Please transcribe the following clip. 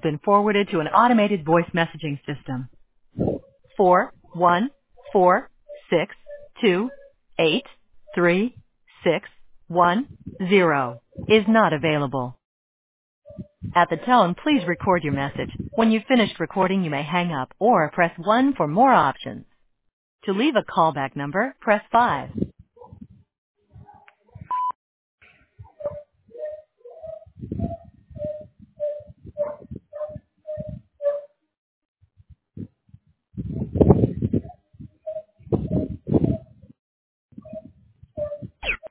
been forwarded to an automated voice messaging system. 41462833610 is not available. At the tone, please record your message. When you've finished recording, you may hang up or press 1 for more options. To leave a callback number, press 5.